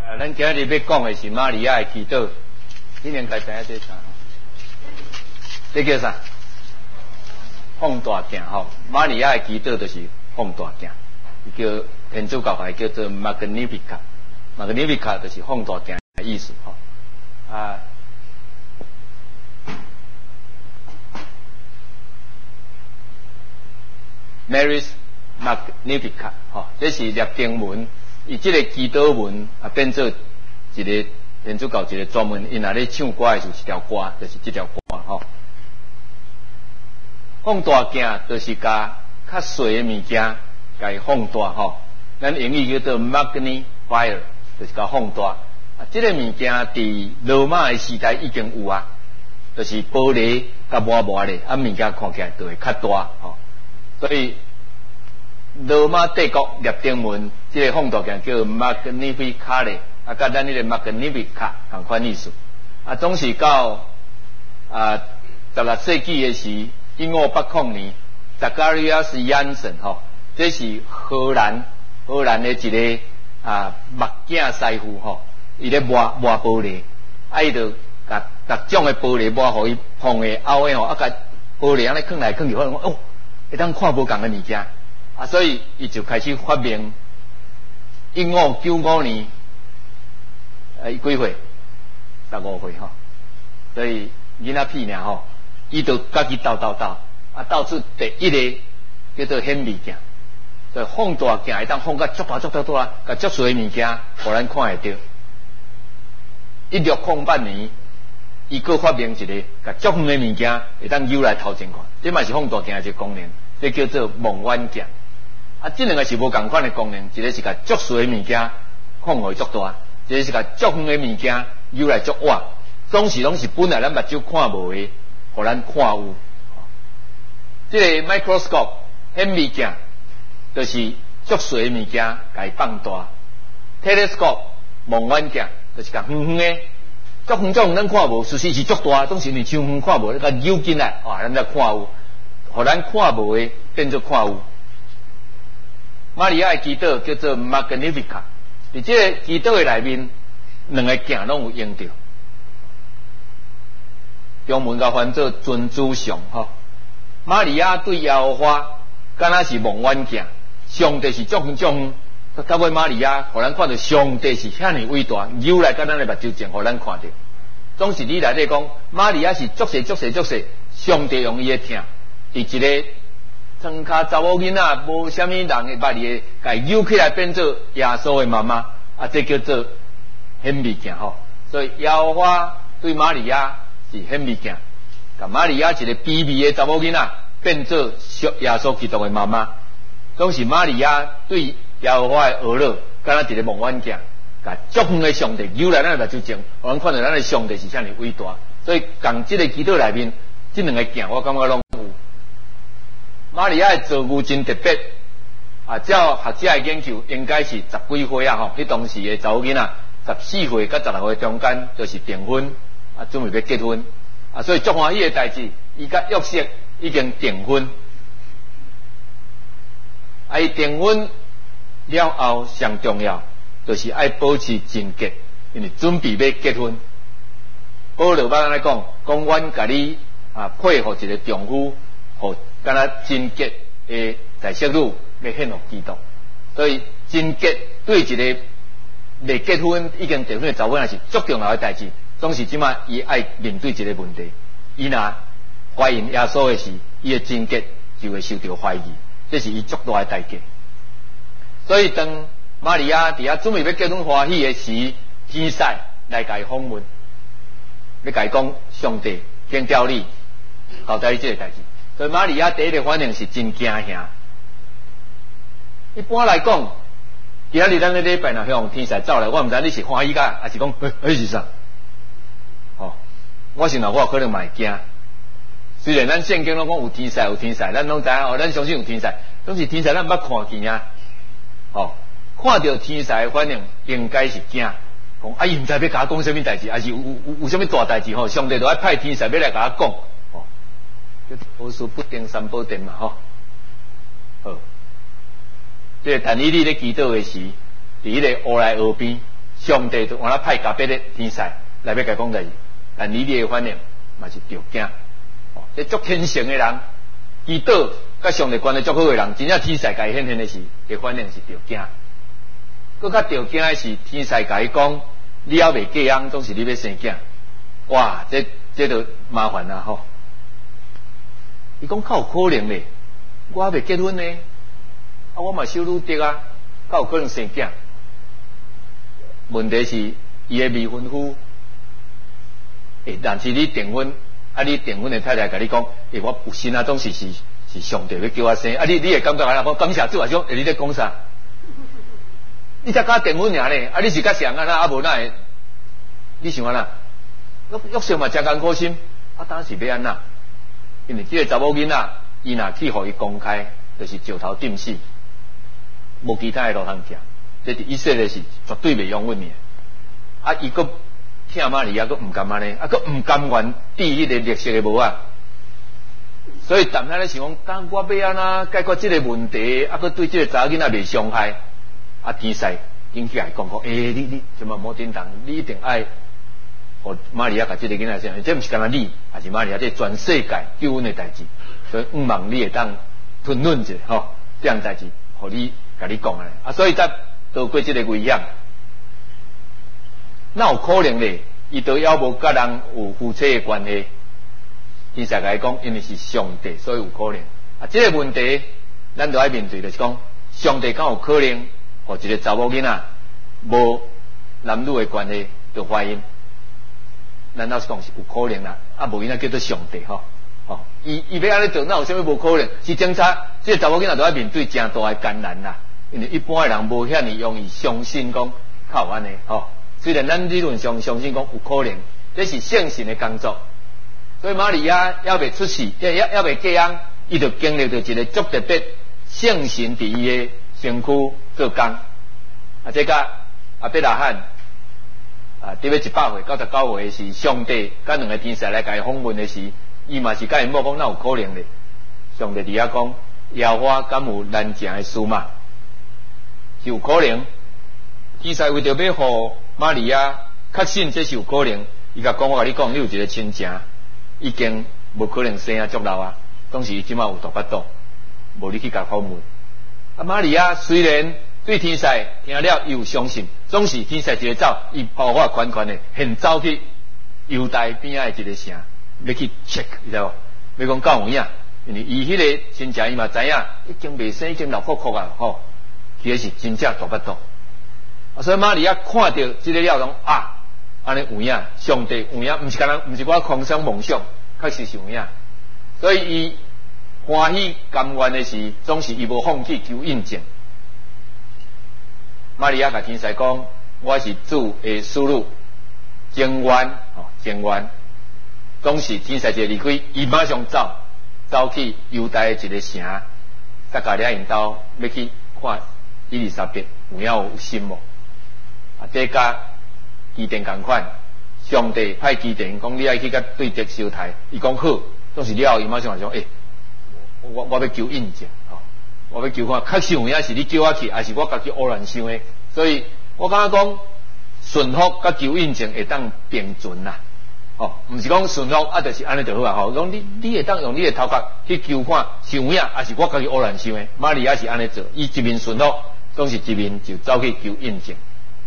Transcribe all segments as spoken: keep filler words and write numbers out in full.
啊，咱今日要讲的是玛利亚的祈祷，你应该知影这啥？这叫啥？放大镜吼，玛利亚的祈祷就是放大镜，叫天主教还叫做 Magnificat，Magnificat 就是放大镜的意思吼。啊。Mary's Magnificat 吼，这是列经文，伊这个祈祷文啊变做一个天主教一个专门，因若咧唱歌的时候一条歌，就是这条歌吼。放大镜就是甲较细的物件，甲伊放大吼。咱英语叫做 magnifier， 就是甲放大。啊，这个物件伫罗马的时代已经有啊，就是玻璃甲磨磨的，啊物件看起来就会较大吼。所以罗马帝国列经文，这个放大镜叫 Magnificat， 啊，甲咱呢个 Magnificat 同款意思。啊，总是到啊十六世纪的时，一五八零年 ，Zacharias Jansen 吼，这是荷兰荷兰的一个啊目镜师傅吼，伊咧磨磨玻璃，啊，伊就甲各种的玻璃磨，互伊碰的凹的吼，啊，甲玻璃安尼囥来囥去，发现讲哦。会当看无共的物件，啊，所以伊就开始发明。一五九五年，呃，几岁？十五岁吼，所以囡仔屁尔吼，伊就家己斗斗斗，啊，斗出第一个叫做显微镜，所以放大镜会当放甲足大足大大啊，甲足细的物件，互咱看会到。一六零八年，伊佫发明一个，甲足远的物件会当扭来头前看。这嘛是放大镜的一个功能，这叫做望远镜。啊，这两个是无共款的功能，一个是甲足细的物件看互伊足大，一个是甲足远的物件扭来足远。总是拢是本来咱目睭看无的，互咱看有。这个 microscope 显微镜就是足细的物件甲伊放大 ，telescope 望远镜就是甲远远的。足远足远咱看无，实际是足大，总是你伤远看无，你甲扭进来，哇，咱才看有，互咱看无的变做看有。玛利亚的祈祷叫做 Magnificat， 伫这个祈祷的内面，两个镜拢有用到。中文甲翻做尊主像吼。玛利亚对耶和华，敢若是望远镜，上帝是足远足远。到尾玛利亚，互咱看到上帝是遐尼伟大，扭来甲咱的目睭前，互咱看到。总是你内底讲，玛利亚是足细足细足细，上帝用伊的疼，伫一个庄骹查某囡仔，无虾米人的捌伊，甲伊扭起来变做耶稣的妈妈，啊，这叫做显微镜吼。所以耶和华对玛利亚是显微镜，甲玛利亚一个卑微的查某囡仔变做耶稣基督的妈妈，总是玛利亚对耶和华的儿女，敢若一个望远镜，甲足远的上帝扭来咱的目睭前，互咱看到咱的上帝是遐尼伟大。所以共即个祈祷内面，即两个镜我感觉拢有。玛利亚的造物真特别，啊，照学者的研究，应该是十几岁啊吼，迄当时的查某囡仔十四岁甲十六岁中间就是订婚，啊，准备要结婚，啊，所以足欢喜的代志，伊甲约瑟已经订婚，啊，伊订婚了后上重要就是爱保持贞洁，因为准备要结婚。保罗捌安尼讲，讲阮甲你啊配合一个丈夫，互敢若贞洁的在色女要献互基督。所以贞洁对一个未结婚已经订婚的查某仔是足重要的代志。总是即摆伊爱面对一个问题，伊若怀孕耶稣的时，伊的贞洁就会受到怀疑，这是伊足大的代价。所以当玛利亚伫遐准备要结婚欢喜的时，天使来甲伊访问，要甲伊讲上帝经调你交代你这个代志。所以玛利亚第一个反应是真惊吓。一般来讲，今日咱咧礼拜若向天使走来，我毋知你是欢喜甲，还是讲诶，迄是啥？哦，我想若我可能嘛会惊。虽然咱圣经拢讲有天使有天使，咱拢知影哦，咱相信有天使，总是天使咱毋捌看见啊。哦，看到天使的反应应该是惊，讲啊伊毋知要甲我讲什么代志，还是有有有什么大代志吼？上帝就爱派天使要来甲我讲，哦，好事不定三宝殿嘛吼。好，这个但以理咧祈祷的时，伫迄个乌来河边， 上帝就往那派加百列天使来要甲讲代志，但你哋嘅反应嘛是着惊。哦，这足天性嘅人，祈祷甲上帝关系足好嘅人，真正天使甲伊显现的是嘅反应是着惊。搁较着惊的是天使甲伊讲，你还未嫁翁，总是你要生囝。哇，这这就麻烦啦吼！伊讲较有可能咧，我还未结婚呢，啊，我嘛小女得啊，较有可能生囝。问题是伊的未婚夫，诶，但是你订婚，啊，你订婚的太太甲你讲，诶，我有心啊，总是是是上帝要叫我生，啊，你你会感觉啊，我感谢主啊，种，诶，你在讲啥？你才甲订婚尔呢，啊，你是甲谁安那，啊，无那会，你想安那？约约瑟嘛，真艰苦心，啊，当然是要安那，因为这个查某囡仔，伊若去互伊公开，就是石头顶死，无其他的路通行。这伫以色列是绝对袂容允的。啊，伊佫听玛利亚，佫唔甘安尼，啊，佫唔甘愿治迄个绿色的帽啊。所以谈下咧想讲，当我要安怎解决这个问题，啊，佫对这个查某囡仔袂伤害，啊，天使经起来讲讲，诶、欸，你你怎么无叮当？你一定爱。互玛利亚甲即个囡仔讲，这毋是干那你，还是玛利亚这全世界救恩的代志，所以毋望你会当吞论者吼，这样代志，互你甲你讲啊，啊，所以才躲过即个危险。那有可能咧，伊都要无甲人有夫妻的关系，天使甲伊讲，因为是上帝，所以有可能。啊，即、这个问题，咱就要面对，就是讲，上帝敢有可能，互一个查某囡仔无男女的关系就怀孕？咱老实讲是有可能啦，啊，无伊那叫做上帝吼，吼，伊伊要安尼做，那有啥物无可能？是警察，即个查某囡仔都要面对真大的艰难啦。因为一般的人无遐尼容易相信讲靠安尼，吼。虽然咱理论上相信讲有可能，这是圣神的工作。所以玛利亚要未出世，要要要未嫁翁，伊就经历着一个足特别圣神伫伊的身躯做工。啊，这个阿伯拉罕。啊，伫要一百岁、九十九岁是上帝甲两个天使来甲伊访问的时，伊嘛是甲因某讲，哪有可能咧？上帝伫遐讲，耶和华敢有难成的事嘛？是有可能。天使为着要互玛利亚确信这是有可能，伊甲讲，我甲你讲，你有一个亲情，已经无可能生啊足老啊，当时即马有大巴肚，无你去甲访问。啊，玛利亚虽然对天使听了又相信，总是天使一个走，伊跑发款款的，现走去犹大边仔的一个城，要去 check， 你知道无？要讲够有影，因为伊迄个亲戚伊嘛知影，已经未生，已经老哭哭啊，吼，其实是真正大巴肚。啊，所以玛利亚看到这个了，讲啊，安尼有影，上帝有影，毋是干咱，毋是我空想梦想，确实是有影。所以伊欢喜甘愿的是，总是伊无放弃求印证。玛利亚甲天使讲：“我是主的使女，情愿吼，情愿。”总是天使一离开，伊马上走，走去犹大的一个城，甲家俩因兜要去看伊丽莎白有影有心无？啊，这甲基甸共款，上帝派基甸讲：“你爱去甲对敌相台。”伊讲好，总是了后，伊马上讲：“诶、欸，我我要求印证。”我要求看，确实有影是你叫我去，还是我家己偶然想的？所以我感觉讲顺服甲求印证会当并存啦，哦，毋是讲顺服啊，就是安尼就好啊，吼，讲你你会当用你的头壳去求看是有影，还是我家己偶然想的？玛利亚是安尼做，伊一面顺服，总是一面就走去求印证。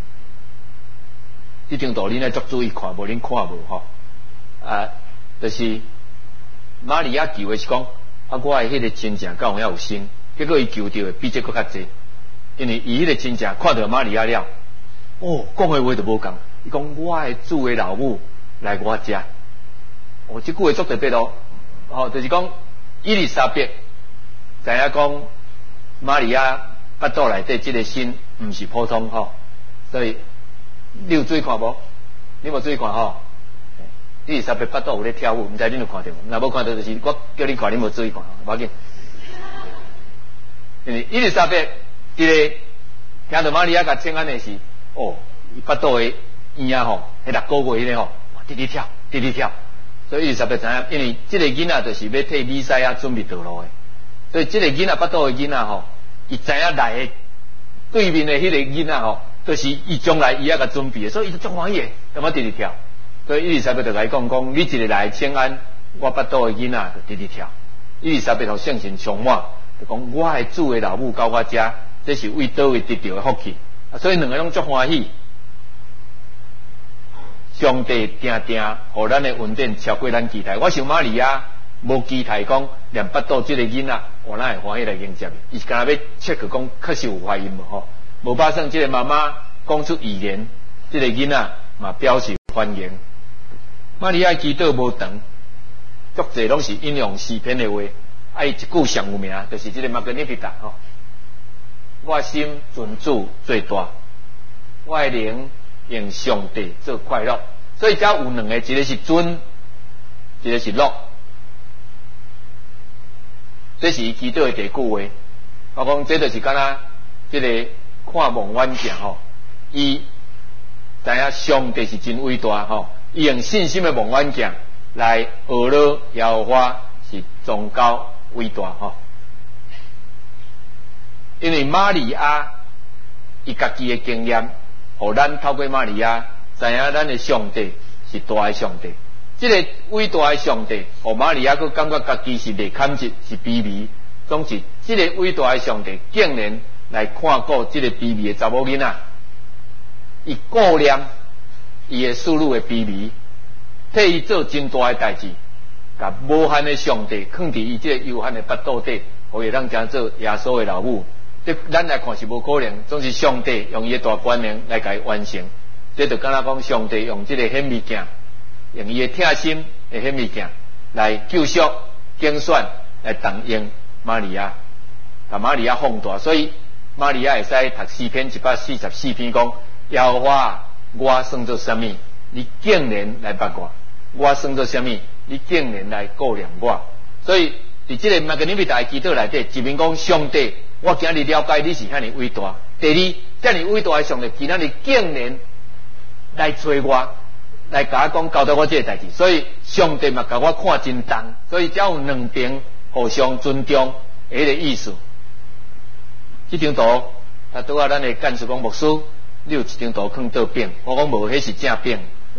这张图恁咧足注意看，无恁看无吼？啊，就是玛利亚求的是讲，啊，我的迄个亲情敢有影有心。结果伊求到的比这个较济，因为伊迄个亲戚看到玛利亚了，哦，讲的话就无共。伊讲我的主的老母来我家，哦，这句话足特别咯。哦，就是讲伊丽莎白知影讲玛利亚腹肚内底这个心毋是普通吼，所以你有注意看无？你无注意看吼？伊丽莎白腹肚有咧跳舞，毋知恁有看到无？若无看到就是我叫你看，你无注意看，无要紧。因为伊丽莎白这个听到玛利亚甲请安的时，哦，伊腹肚的婴仔吼，迄六个月迄个吼，直直跳，直直跳。所以伊丽莎白知影，因为这个囡仔就是要替弥赛亚准备道路的，所以这个囡仔腹肚的囡仔吼，伊知影来的对面的迄个囡仔吼， 就是伊将来伊也甲准备的，所以伊就足欢喜的，干嘛直直跳？所以伊丽莎白就来讲讲，你一个来请安，我巴肚的囡仔就直直跳。伊丽莎白互圣神充满，就讲我的主的老母到我遮，这是为倒位得到的福气，啊，所以两个拢足欢喜。上帝定定，互咱的恩典超过咱期待。我想玛利亚无期待讲，连巴肚这个囡仔，我哪会欢喜来迎接？伊是干那要 check 讲，确实有怀孕无吼？无巴算这个妈妈讲出预言，这个囡仔嘛表示欢迎。玛利亚祈祷无长，足侪拢是引用诗篇的话，啊，伊一句上有名，就是这个玛格尼比达吼。我心尊主最大，我的灵用上帝做快乐。所以遮有两个，一个是尊，一个是乐。这是伊祈祷的第句话。我讲这就是敢若这个看望远镜吼，伊知影上帝是真伟大吼，伊用信心的望远镜来学了耶和华是崇高伟大吼。因为玛利亚伊家己的经验，互咱透过玛利亚知影咱的上帝是大的上帝。这个伟大的上帝，互玛利亚佫感觉家己是袂堪一，是卑微。总是这个伟大的上帝，竟然来看顾这个卑微的查某囡仔，伊顾念伊的思路的卑微，替伊做真大的代志，甲无限的上帝放伫伊这个有限的腹肚底，互伊当真做耶稣的老母。这咱来看是无可能，总是上帝用伊的大权能来甲伊完成。这就敢若讲上帝用这个显微镜，用伊的贴心的显微镜来救赎、竞选、来动用玛利亚，把玛利亚放大。所以玛利亚会使读诗篇一百四十四篇讲：耶和华，我算做什么？你竟然来捌我；我算做什么？你竟然来顾念我。所以伫这个马格尼比大祈祷内底，一面讲上帝，我今日了解你是遐尼伟大；第二，遮尼伟大的上帝，今仔日竟然来找我，来甲我讲交代我这个代志。所以上帝嘛甲我看真重，所以才有两边互相尊重的迄个意思。这张图，啊，拄啊，咱的干事讲牧师，你有一张图放倒饼，我讲无，迄是正饼。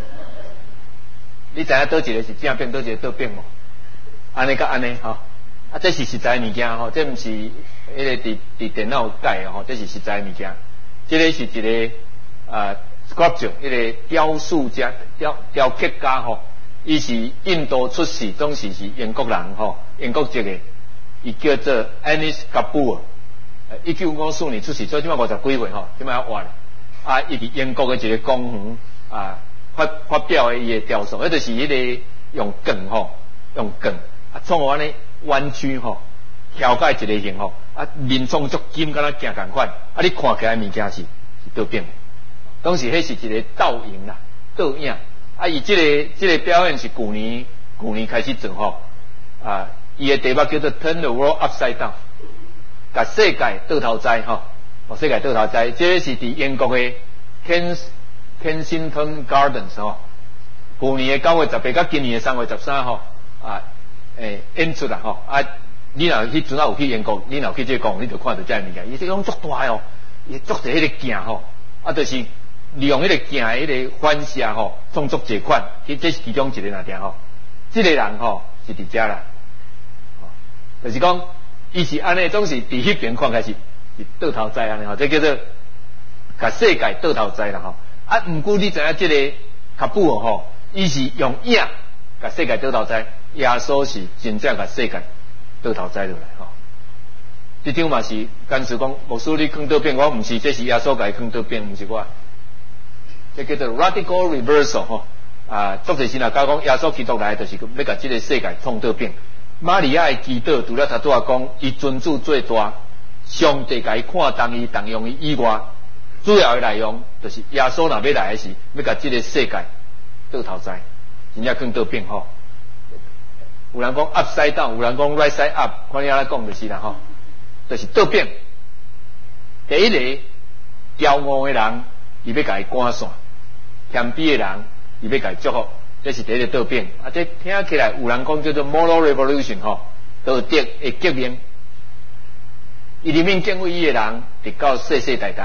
你知影倒一个是正饼，倒一个倒饼无？安尼甲安尼吼，啊，这是实在物件吼，这毋是迄个伫伫电脑改的吼，这是实在物件。这个是一个啊 sculpture， 迄个雕塑家、雕雕刻家吼，伊是印度出世，总是是英国人吼，英国籍的，伊叫做 Anish Kapoor。一九五四年出世，所以即摆五十几岁吼，即摆要活了。啊，伊伫英国的一个公园啊发发表的伊的雕塑，迄就是迄个用钢吼，用钢啊创安尼弯曲吼，挑改一个形吼，啊面创足金，敢若镜共款，啊你看起来物件是是倒饼的，当时迄是一个倒影啦，倒影。啊，伊即、这个即、这个表演是旧年旧年开始做吼，啊，伊的题目叫做 Turn the World Upside Down。甲世界倒头栽吼，哦，世界倒头栽，这是伫英国的 Kens Kensington Gardens 吼，去年的九月十八，甲今年的三月十三吼，啊，诶、欸、演出啦吼，啊，你若迄阵啊有去英国，你若去这个公园，你就看到这物件，伊这种足大哦，伊足侪迄个镜吼，啊，就是利用迄个镜的迄个反射吼，创作这款，这这是其中一个哪点吼，这个人吼是伫遮啦，哦，就是讲。伊是安尼，总是伫迄边看开始是倒头栽安尼吼，这叫做甲世界倒头栽啦吼。啊，毋过你知影即个卡布吼，伊是用影甲世界倒头栽，耶稣是真正甲世界倒头栽落来吼。即张嘛是干事讲，牧师你放倒饼，我毋是，这是耶稣甲伊放倒饼，毋是我。这叫做 radical reversal 吼。啊，作者是若讲讲耶稣基督来，就是要甲即个世界创倒饼。玛利亚的祈祷，除了他拄仔讲，伊尊主最大，上帝甲伊看重伊、动用伊以外，主要的内容就是耶稣若要来的是，要甲即个世界倒头栽，真正放倒饼吼。有人讲 upside down， 有人讲 right side up， 看你安尼讲就是啦吼，就是倒饼。第一个骄傲的人，伊要甲伊赶散；谦卑的人，伊要甲伊祝福。这是第一个倒饼，啊，这听起来有人讲叫做 moral revolution 吼，道德的革命。伊里面敬畏伊的人，直到世世代代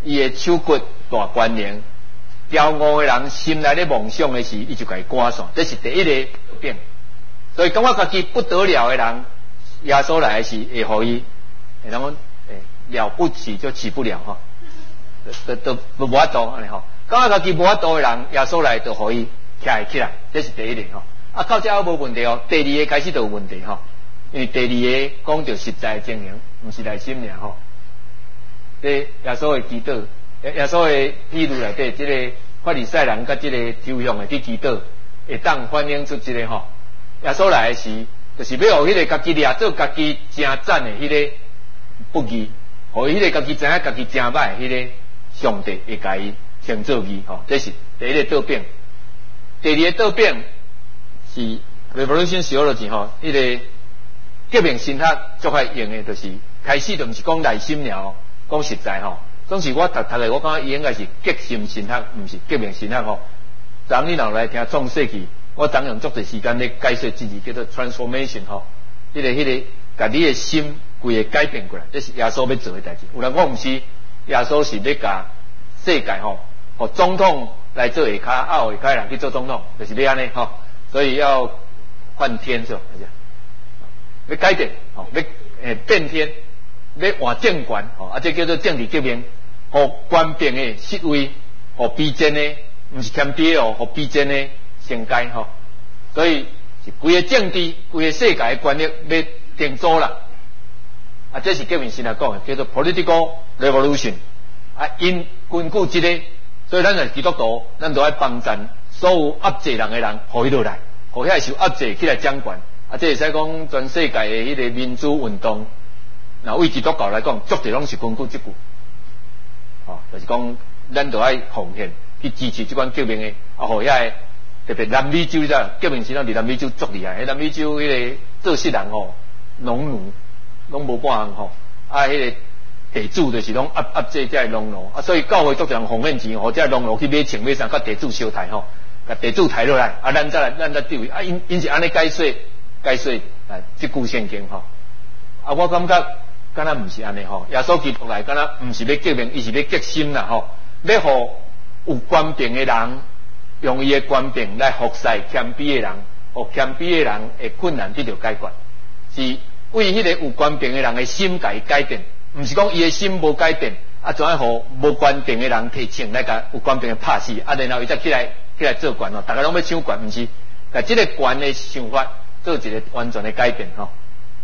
伊的手骨大关联，骄傲的人心内咧梦想的时，伊就甲伊赶散，这是第一个病。所以感觉家己不得了的人，耶稣来的时会互伊，会当讲诶了不起就起不了吼，都都都无法度安尼吼。感觉家己无法度的人，耶稣来就互伊起来起来，这是第一个吼。啊，到这无问题哦，第二个开始就有问题吼，因为第二个讲着实在经营，毋是内心尔吼。这耶稣的祈祷，耶稣的譬如内底，即个法利赛人甲即个抽象的去祈祷，会当反映出即个吼。耶稣来的时，就是要互迄个家己掠做家己真赞的迄个不义，互迄个家己知影家己真歹迄个上帝会甲伊称作义吼。这是第一个倒变。第二个倒变是 revolution theology 吼，迄个革命神学最快用的，就是开始就毋是讲内心了，讲实在吼。总是我读读的，我感觉伊应该是革新神学，毋是革命神学吼。昨你若来听创世纪。我当用足侪时间咧解说一字叫做 transformation 吼，迄、那个迄、那个，甲你的心规个改变过来，这是耶稣要做的代志。有人讲毋是，耶稣是要甲世界吼，互总统来做下骹，啊，后下骹人去做总统，就是要安尼吼。所以要换天是吧？要改变吼，要诶变天，要换政权吼，啊，这叫做政治革命，互官兵的失位，互逼真的，毋是谦卑哦，互逼真的。升阶吼，所以是规个政治、规个世界的权力要定做啦。啊，这是革命先来讲的，叫做 political revolution。啊，因根据这个，所以咱是基督徒，咱都要帮助所有压制人的人，互伊落来，互遐受压制起来掌权。啊，这会使讲全世界的迄个民主运动，那为基督教来讲，足侪拢是根据这句。哦，就是讲咱都要奉献去支持这款革命的，啊，互遐个。特别南美洲你知道，革命时阵伫南美洲足厉害，迄南美洲迄个做事人吼，农奴拢无半项吼，啊，迄个地主就是拢压压制这农奴，啊，所以教会足人奉献钱，互这农奴去买穿买衫，甲地主相抬吼，甲地主抬落来，啊，咱再来咱再对位，啊，因因是安尼解说解说啊，即句圣经吼，啊，我感觉敢若毋是安尼吼，耶稣基督来敢若毋是要革命，伊是要革新啦吼，要互有官兵的人。用伊的官兵来服侍谦卑的人，互谦卑的人的困难得到解决，是为迄个有官兵的人的心改改变，毋是讲伊的心无改变，啊，怎样互无官兵的人提枪来甲有官兵的拍死，啊，然后伊再起来起来做官哦，大家拢要抢官，毋是，甲即个官的想法做一个完全的改变吼。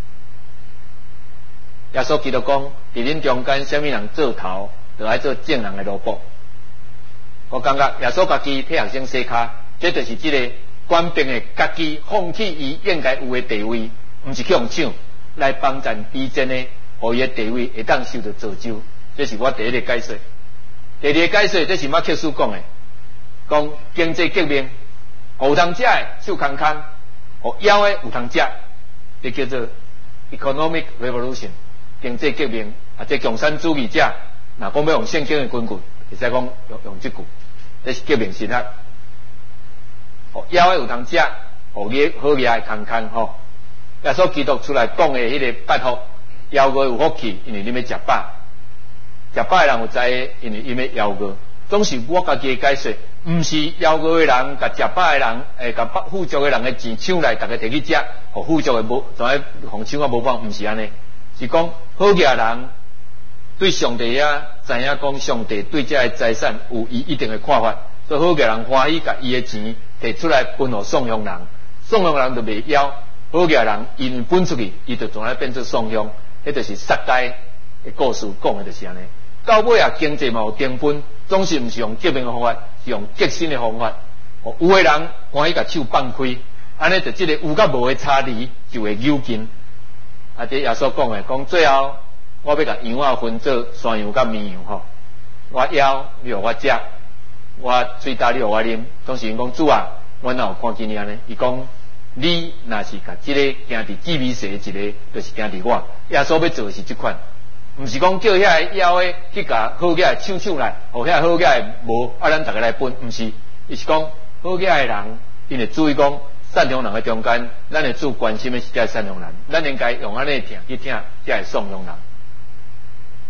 耶稣基督讲，伫恁中间，啥物人做头，就爱做正人的萝卜。我感觉耶稣家己替学生洗骹，这就是这个官兵的家己放弃伊应该有的地位，毋是去用抢来帮助逼真的，互伊的地位会当受到造就。这是我第一个解说。第二个解说，这是马克思讲的，讲经济革命，有通食的手空空，互枵的有通食，这叫做 economic revolution， 经济革命啊，这共产主义者，若讲要用圣经的根据。会使讲用用即句，这是革命神学。哦，枵的有通食，哦，嘢好嘢的空空吼。耶稣基督出来讲的迄个拜托，枵个有福气，因为你要食饱。食饱的人有知影，因为因要枵个。总是我家己的解说，毋是枵个的人，甲食饱的人，诶，甲富足的人的钱抢来，大家摕去食，互富足的无，怎样互抢啊无帮，毋是安尼，是讲好嘢人。对上帝啊，知影讲上帝对这个财产有伊一定的看法，所以好个人欢喜，甲伊的钱摕出来分互送香人，送香人就袂要，好个人因为分出去，伊就从来变做送香，迄就是撒该的故事讲的就是安尼。到尾啊，经济嘛有丁分，总是毋是用革命的方法，是用革新的方法。有的人欢喜甲手放开，安尼就即个有甲无的差离就会扭紧。啊，这耶稣讲的，讲最后。我要甲羊仔分做山羊甲绵羊吼，我枵你互我食，我水大你互我啉。当时因讲主啊，我哪有看见你安尼？伊讲你若是甲即个行伫至美世的一个，就是行伫我。耶稣要做的是即款，毋是讲叫遐个枵的去甲好个抢抢来，互遐好个无，啊咱大家来分，毋是，伊是讲好个的人，因会注意讲善良人的中间，咱会主关心的是这善良人，咱应该用安尼听去听，才会颂扬人。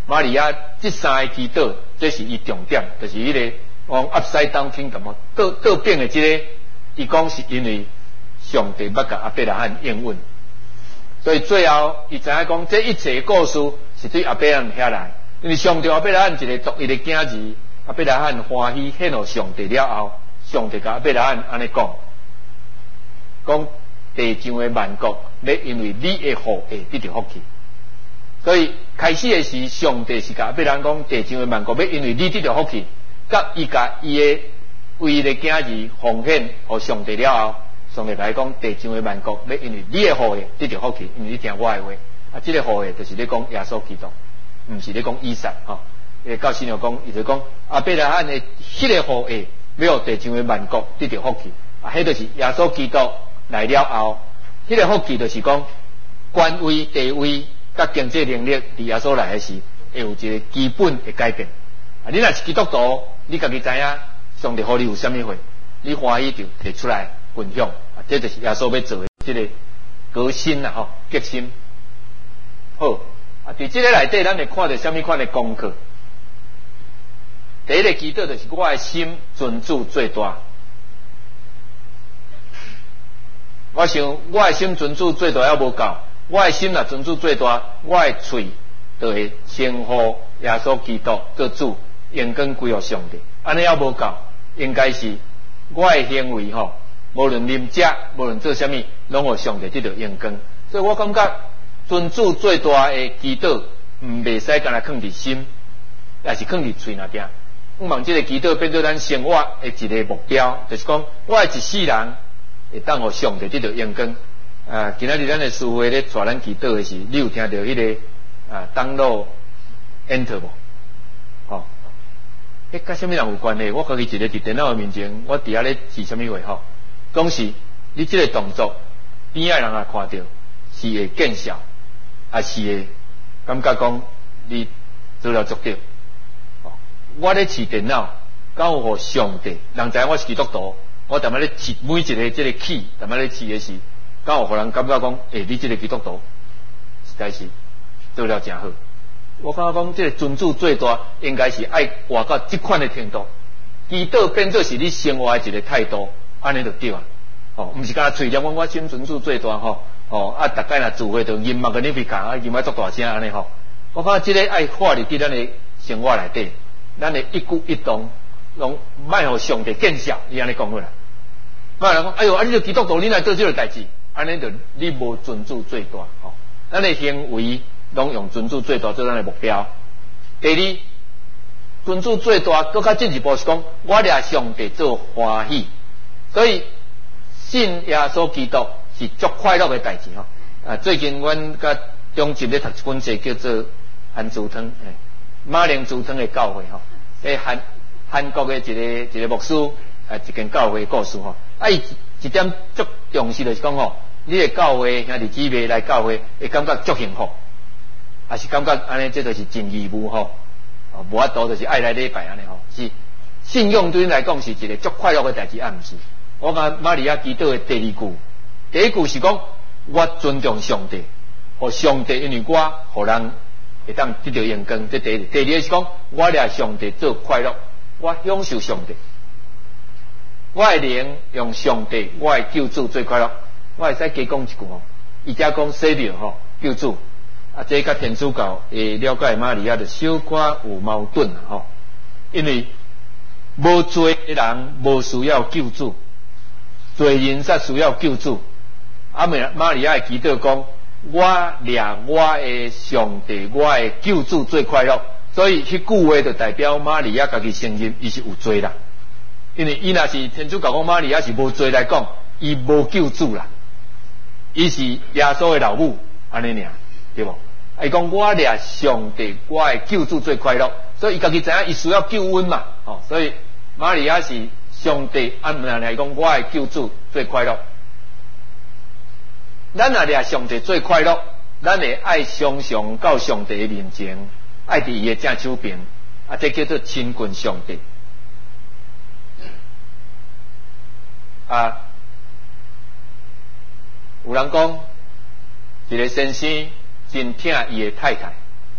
玛利亚这三个祈祷，这是伊重点，就是迄、那个往 upside down kingdom 倒倒变的这个，伊讲是因为上帝捌甲阿伯拉罕应允，所以最后伊知影讲这一切故事是对阿伯拉罕遐来，因为上帝阿伯拉罕一个独一的囝儿，阿伯拉罕欢喜献予上帝了后，上帝甲阿伯拉罕安尼讲，讲地上的万国要因为你的后裔得到福气。所以开始的时，上帝是甲要人讲地上的万国要因为你得到福气，甲伊甲伊的唯一的囝儿奉献予上帝了后，上帝来讲地上的万国要因为你的后裔得到福气，因为你听我的话。啊，这个后裔就是咧讲耶稣基督，唔是咧讲以撒吼。诶，教师又讲，伊就讲阿伯拉罕的迄个后裔要地上的万国得到福气，啊，迄就是耶稣基督来了后，迄、那个福气就是讲官位地位。甲经济能力伫耶稣来的时，会有一个基本的改变。啊，你若是基督徒，你家己知影上帝互你有啥物货，你欢喜就摕出来分享。啊，这就是耶稣要做的这个革新啦，吼，革新。好，啊，伫这个内底，咱会看到啥物款的功课？第一个祈祷就是我的心尊主最大。我想我的心尊主最大还无够。我的心若尊主最大，我的嘴就会称呼耶稣基督做主，荣光归予上帝。安尼还无够，应该是我的行为吼，无论啉食，无论做啥物，拢互上帝得到荣光。所以我感觉尊主最大的祈祷，唔袂使干那放伫心，也是放伫嘴那点。我望这个祈祷变做咱生活的一个目标，就是讲我的一世人会当互上帝得到荣光。啊，今仔日咱的师父咧带咱祈祷的是，你有听到迄、那个啊当路 enter 无？吼，迄甲啥物人有关系？我家己一个伫电脑的面前，我伫遐咧是啥物话吼？讲是你即个动作，边仔人也看到，是会见效，还是会感觉讲你做了足对？哦，我咧试电脑，敢有互上帝，人知我是基督徒，我淡仔咧试每一个即个 key， 淡仔咧试的是。敢有互人感觉讲，诶、欸，你这个基督徒实在是做了真好。我感觉讲，这个尊主最大，应该是爱活到这款的程度。祈祷变做是你生活的一个态度，安尼就对啊。哦，毋是干嘴念讲我心尊主最大吼，哦啊，大概若聚会就音乐个你别讲啊，音乐足大声安尼吼。我感觉这个爱化入伫咱的生活内底，咱的一举一动，拢卖互上帝见效，伊安尼讲过来。卖人讲，哎哟，啊，你就基督徒，你来做这个代志。安尼就你无尊主最大吼，咱的行为拢用尊主最大做咱的目标。第二，尊主最大更较进一步是讲，我掠上帝做欢喜，所以信耶稣基督是足快乐的代志吼。啊，最近阮甲中集咧读一本书叫做《韩主汤》，诶，马铃薯汤的教会吼，诶韩韩国的一个一个牧师，啊，一间教会故事吼，啊伊。一点足重视就是讲吼，你的教会兄弟姊妹来教会，会感觉足幸福，还是感觉安尼，这就是真义务吼，哦，无法度就是爱来礼拜安尼吼，是信用对你来讲是一个足快乐的代志，啊，毋是。我讲玛利亚祈祷的第二句，第一句是讲我尊重上帝，互上帝因为我互人会当得到荣光，这第一。第二是讲我掠上帝做快乐，我享受上帝。我的灵用上帝，我的救主最快乐。我会使加讲一句吼，伊遮讲 Savior 吼，救主啊，这甲天主教会了解玛利亚就小可有矛盾啊吼，因为无罪的人无需要救主，罪人才需要救主。啊，玛利亚的祈祷讲，我掠我的上帝，我的救主最快乐。所以迄句话就代表玛利亚家己承认伊是有罪啦。因为伊若是天主教讲玛利亚是无罪来讲，伊无救主啦，伊是耶稣的老母，安尼尔，对无？伊讲我掠上帝，我的救主最快乐，所以伊家己知影伊需要救恩嘛，哦，所以玛利亚是上帝，按人来讲，我的救主最快乐。咱若掠上帝最快乐，咱会爱常常到上帝的面前，爱伫伊的正手边，啊，这叫做亲近上帝。啊，有人讲，一个先生真疼伊的太太，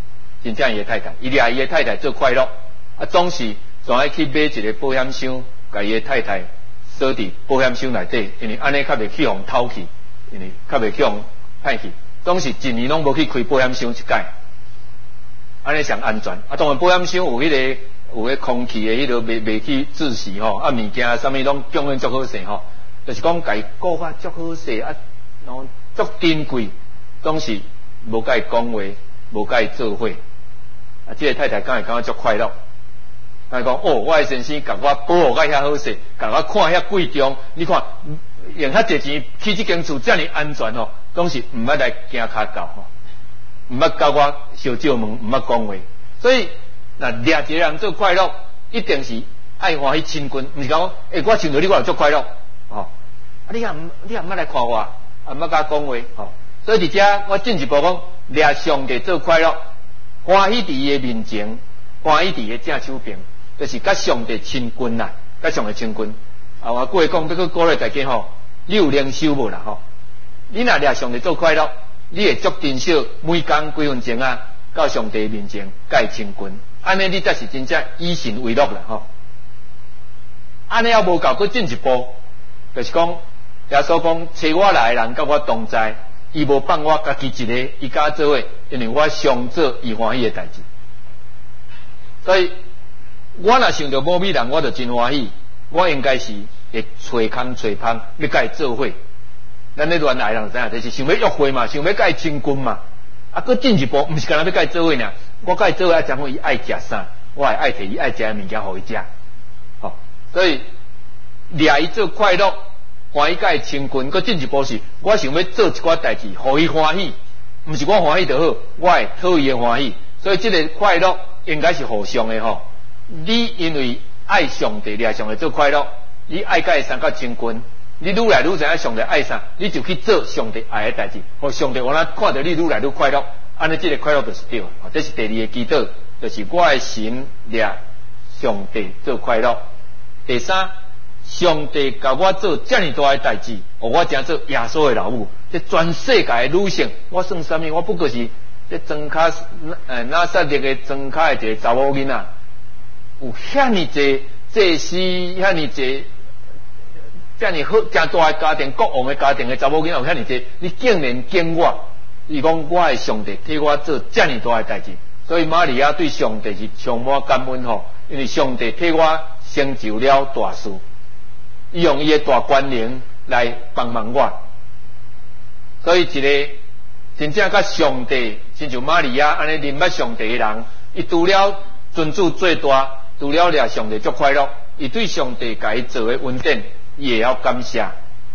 真正伊个太太，伊掠伊个太太做快乐，啊，总是总爱去买一个保险箱，甲伊个太太锁伫保险箱内底，因为安尼较袂去互偷去，因为较袂去互歹去，总是一年拢无去开保险箱一摆，安尼上安全。啊，当然保险箱有迄、那个有迄空气的迄个袂袂去窒息吼，啊物件啥物拢供应足好势吼，就是讲家顾法足好势啊，然后足珍贵，总是无甲伊讲话，无甲伊做伙。啊，即、这个太太敢会感觉足快乐。他讲哦，我的先生甲我保护甲遐好势，甲我看遐贵重。你看用遐侪钱去即间厝遮尔安全吼，总是毋捌来惊骹到吼，毋捌甲我小借问，毋捌讲话。所以那掠一个人做快乐，一定是爱欢喜亲近，毋是讲诶、欸，我想到你我就足快乐吼。啊，你也毋你也毋捌来看我，啊毋捌甲我讲话吼。所以伫遮我进一步讲，掠上帝做快乐，欢喜伫伊的面前，欢喜伫伊的正手边。就是甲上帝亲近啦，甲上帝亲近。啊，我过去讲，要去鼓励大家吼，你有灵修无啦吼？你若掠上帝做快乐，你会足珍惜每工几分钟啊，到上帝面前甲伊亲近，安尼你才是真正以神为乐啦吼。安尼还无够，佫进一步，就是讲耶稣讲，找我来的人，甲我同在，伊无放我家己一个，伊甲我做伙，因为我常做伊欢喜的代志，所以。我若想到某美人，我就真欢喜。我应该是会找空找芳，要甲伊做伙。咱咧恋爱人知影，就是想要约会嘛，想要甲伊亲近嘛。啊，佫进一步，毋是干那要甲伊做伙尔，我甲伊做伙爱讲讲伊爱食啥，我会爱摕伊爱食的物件互伊食。吼、哦，所以掠伊做快乐，欢喜甲伊亲近。佫进一步是，我想要做一寡代志，互伊欢喜，毋是我欢喜就好，我会讨伊的欢喜。所以这个快乐应该是互相的吼。你因为爱上帝，掠上帝做快乐，你爱甲伊相较亲近，你愈来愈知影上帝爱啥，你就去做上帝爱的代志，互上帝我若看到你愈来愈快乐，安尼这个快乐就是对。这是第二个祈祷，就是我的心掠上帝做快乐。第三，上帝甲我做遮尔大的代志，互我真做耶稣的老母，这全世界的女性，我算啥物？我不过是这庄卡呃拿撒勒的庄卡的一个查某囡仔。有遐尼济祭司，遐尼济遮尼好、真大的家庭、国王的家庭的查某囡仔有遐尼济，你竟然敬我，伊讲我的上帝替我做遮尼大的代志，所以玛利亚对上帝是充满感恩吼，因为上帝替我成就了大事，伊用伊的大权能来帮忙我，所以一个真正甲上帝，亲像玛利亚安尼认捌上帝的人，伊除了尊主最大。除了掠上帝足快乐，伊对上帝甲伊做的恩典，伊也要感谢。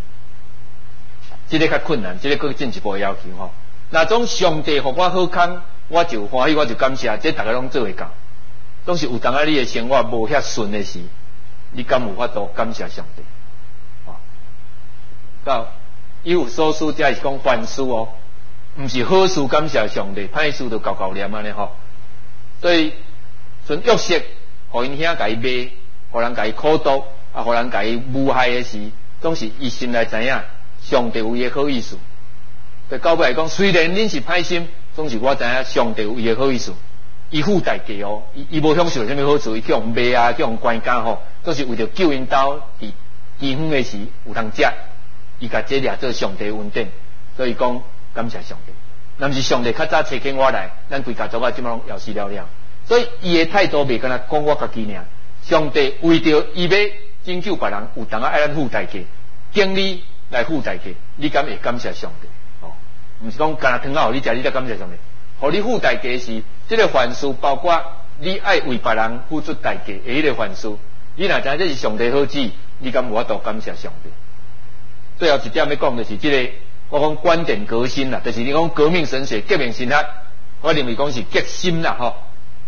这个较困难，这个更进一步的要求吼。那种上帝互我好康，我就欢喜，我就感谢，这大家拢做会到。总是有当啊，你的生活无遐顺的时，你敢有法度感谢上帝？哦，到伊有所思，才是讲凡事哦，毋是好事感谢上帝，歹事就搞搞念安尼吼。所以像约瑟。互因兄甲伊骂，互人甲伊苦毒，啊，互人甲伊侮害的时，总是伊心内知影，上帝有伊的好意思。对到尾来讲，虽然恁是歹心，总是我知影上帝有伊的好意思。伊付代价哦，伊伊无享受啥物好处，伊去用骂啊，去用关家吼，都是为着救因兜伫饥荒的时有通食，伊甲这掠做上帝恩典，所以讲感谢上帝。若毋是上帝较早找起我来，咱规家族啊，即马拢枵死了了。所以伊的态度袂敢若讲我家己尔，上帝为着伊要拯救别人，有当啊爱咱付代价，经你来付代价，你敢会感谢上帝？哦，毋是讲干若汤啊，互你食，你才感谢上帝。互你付代价时，这个凡事包括你爱为别人付出代价的迄个凡事，你若知影这是上帝好旨，你敢有法度感谢上帝？最后一点要讲就是这个，我讲观点革新啦，就是你讲革命神学、革命神学，我认为讲是革新啦，吼。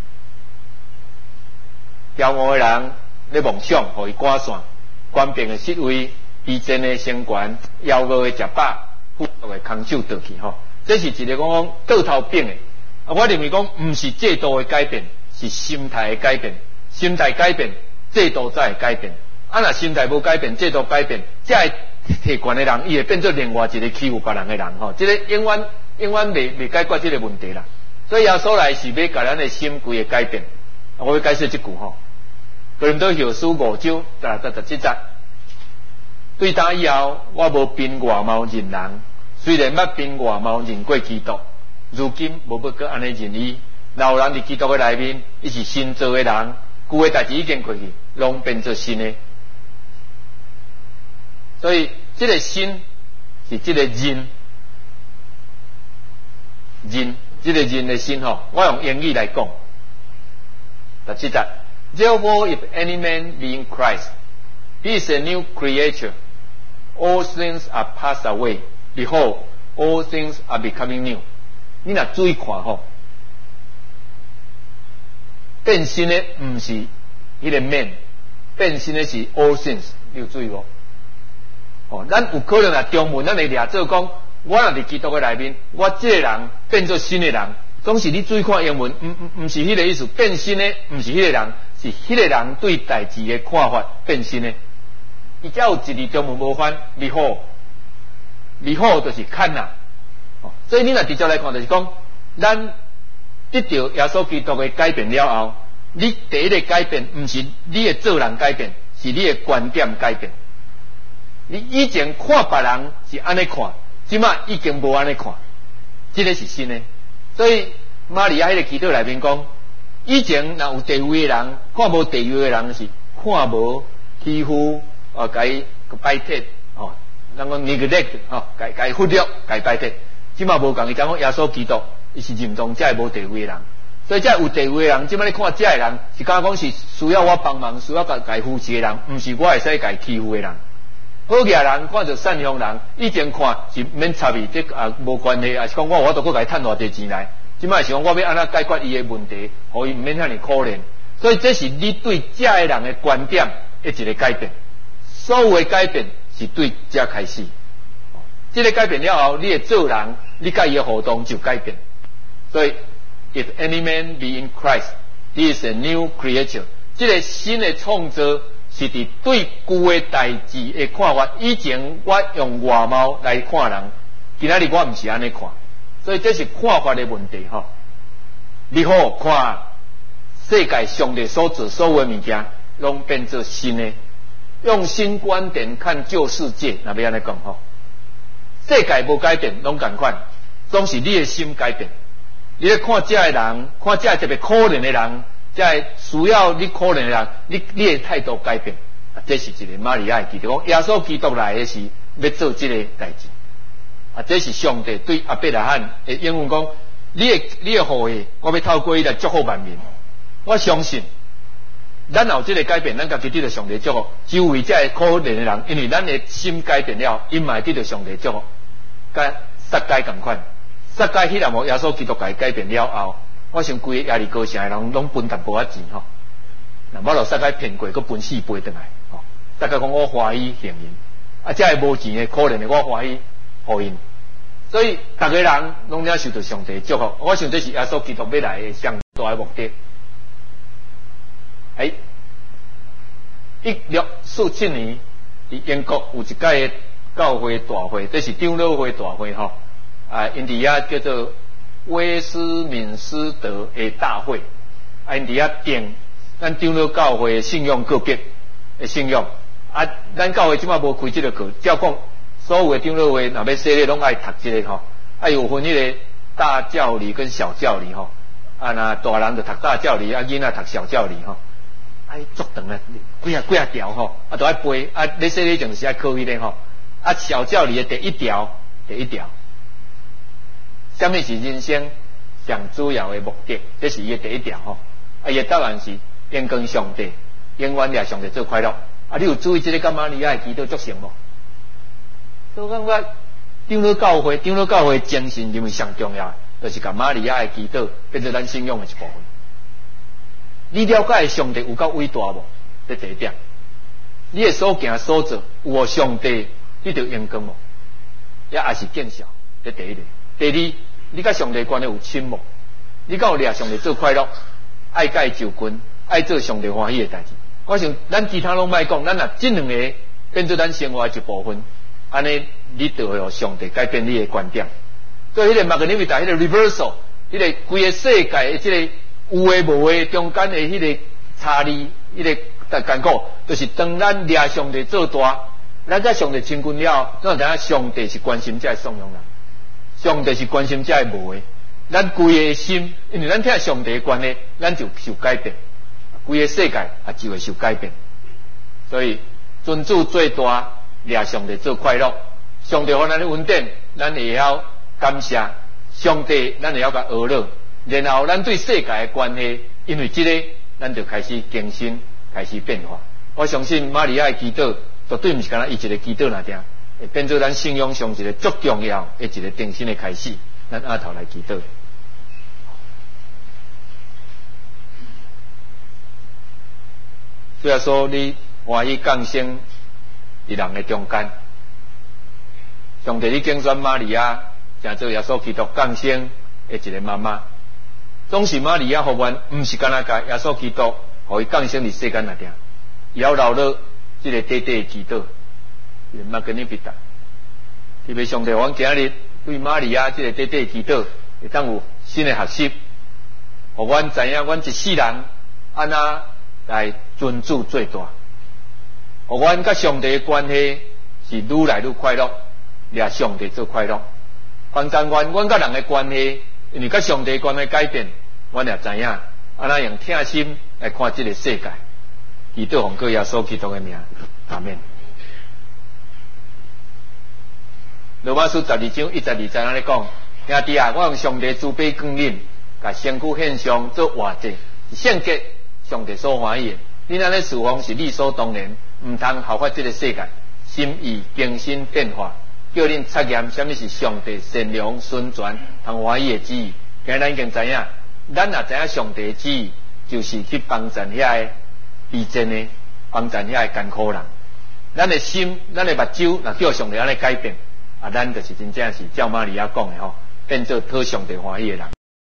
骄傲的人咧梦想，互伊赶线，官兵的失位，逼真的生权，妖恶的食饱，富足的空手倒去吼。这是一个讲讲倒头变的。啊，我认为讲毋是制度的改变，是心态的改变。心态改变，制度才会改变。啊，若心态无改变，制度改变，才会摕权的人，伊会变做另外一个欺负别人的人吼。这个永远永远未未解决这个问题啦。 所以耶稣来是要甲咱的心规个改变。我要解释一句吼，哥林多后书五章十六十七节，对打以后，我无变外貌认人，虽然捌变外貌认过基督，如今无要搁安尼认伊。老人伫基督的内面，伊是新造的人，旧的代志已经过去，拢变做新的。所以，这个心是这个人。人，这个人的心吼，我用英语来讲，十七节。Therefore, if any man be in Christ, he is a new creature. All things are passed away. Behold, all things are becoming new. 你若注意看吼，变新的唔是迄个 man， 变新的是 all things。你有注意无？哦，咱有可能啊，中文咱会掠做讲。我若伫基督的内面，我这个人变做新的人，总是你注意看英文，唔唔唔是迄个意思，变新的唔是迄个人，是迄个人对代志的看法变新的。伊才有一字中文无翻，美好，美好就是看呐、啊。哦，所以你若直接来看，就是讲，咱得到耶稣基督的改变了后，你第一个改变唔是你的做人改变，是你的观点改变。你以前看别人是安尼看。即马已经无安尼看，这个是新的。所以玛利亚迄个祈祷内面讲，以前若有地位的人，看无地位的人是看无欺负，哦，甲伊摆脱，哦，人讲 neglect， 哦，甲甲伊忽略，甲伊摆脱。即马无共，伊讲耶稣基督，伊是认同这无地位的人。所以这有地位的人，即马你看这个人，是敢讲是需要我帮忙，需要甲甲伊扶持的人，毋是我会使甲伊欺负的人。好嘅人看着善良人，以前看是免插伊，这啊无关系，也是讲我我都搁甲伊趁偌侪钱来。即摆是讲我要安怎解决伊的问题，互伊毋免遐尼可怜。所以这是你对这个人的观点的一个改变。所有的改变是对这开始。这个改变了后，你的做人，你甲伊的互动就改变。所以 ，if any man be in Christ, he is a new creature。这个新的创造。是伫对旧的代志的看法，以前我用外貌来看人，今仔日我毋是安尼看，所以这是看法的问题吼。你好看世界上帝所做所有的物件，拢变做新的，用新观点看旧世界，那要安尼讲吼。世界无改变，拢共款，总是你的心改变。你咧看这个人，看这个特别可怜的人。在需要你可怜的人，你你的态度改变，啊，这是一个玛利亚的祈祷。讲耶稣基督来的是要做这个代志，啊，这是上帝对阿伯拉罕的应允讲，你的你的后裔，我要透过伊来祝福万民。我相信，咱有这个改变，咱家己得到上帝祝福。周围这可怜的人，因为咱的心改变了，因嘛得到上帝祝福。甲撒该同款，撒该迄个无耶稣基督来改变了后。我想规个亚利高城的人拢分淡薄仔钱吼，那我就撒该骗过，佮分四倍转来吼。大家讲我欢喜行因，啊，这个无钱的可怜的我欢喜互因，所以逐个人拢领受到上帝祝福。我想这是耶稣基督要来的上大的目的。哎，一六四七年，伫英国有一届的教会大会，这是长老会大会吼，啊，因伫遐叫做。威斯敏斯特的大会，啊，因伫遐定咱长老教会的信用个别的信用，啊，咱教会即摆无开即个课，照讲所有的长老会若要设立，拢爱读即个吼，啊，有分迄个大教理跟小教理吼，啊，那大人就读大教理，啊，囡仔读小教理吼，啊，足长啊，几啊几啊条吼，啊，都爱背，啊，你设立就是爱考迄个吼，啊，小教理的第一条，第一条。什么是人生上主要的目的？这是伊的第一条吼。啊，伊的答案是应跟上帝，永远掠上帝做快乐。啊，你有注意这个干玛利亚的祈祷足成无？所以感觉长老教会，长老教会精神认为上重要，就是甲玛利亚的祈祷变成咱信仰的一部分。你了解上帝有够伟大无？这第一点。你的所行所做有无上帝你着应跟无？也也是见效，这第一点。第二，你甲上帝关系有亲无？你敢有掠上帝做快乐，爱甲伊就近，爱做上帝欢喜的代志。我想咱其他拢莫讲，咱若这两个变做咱生活的一部分，安尼你就会让上帝改变你的观点。所以迄个马格尼维达迄个 reversal， 迄、那个规个世界的即个有诶无诶中间的迄个差异，迄、那个艰苦，就是当咱掠上帝做大，咱甲上帝亲近了，咱就知影上帝是关心这颂扬人，上帝是关心这无诶，咱规个心，因为咱听上帝的关系，咱就受改变，规个世界也就会受改变。所以尊主最大，掠上帝做快乐，上帝互咱的恩典，咱会晓感谢上帝，咱会晓甲学乐，然后咱对世界的关系，因为这个，咱就开始更新，开始变化。我相信玛利亚的祈祷，绝对不是干那伊一个祈祷那点，会变做咱信仰上一个足重要的一个定心的开始。咱下头来祈祷。虽然说你欢喜降生伫人的中间，上帝你拣选玛利亚，成做耶稣基督降生的一个妈妈。总是玛利亚福愿，毋是干那甲耶稣基督，互伊降生伫世间内底，也要留落即个短短的祈祷，就是玛格尼比达。特别上帝，阮今日对玛利亚即个短短的祈祷，会当有新的学习，互阮知影，阮一世人安那来尊主最大，互阮甲上帝的关系是愈来愈快乐，掠上帝做快乐。反正阮阮甲人的关系，因为甲上帝的关系改变，阮也知影安那用疼心来看这个世界。祈祷奉靠耶稣基督的名，阿免。罗马书十二章一十二节安尼讲，兄弟啊，我用上帝慈悲降临，甲身躯献上做活祭，是圣洁，上帝所欢喜的。你安尼侍奉是理所当然，毋通效法这个世界，心意更新变化，叫恁测验什么是上帝善良、顺全、通欢喜的旨意。今日咱已经知影，咱也知影上帝的旨意，就是去帮助遐个逼真的，帮助遐个艰苦人。咱的心，咱的目睭，若叫上帝安尼改变，啊，咱就是真正是照玛利亚讲的吼，变做讨上帝欢喜的人。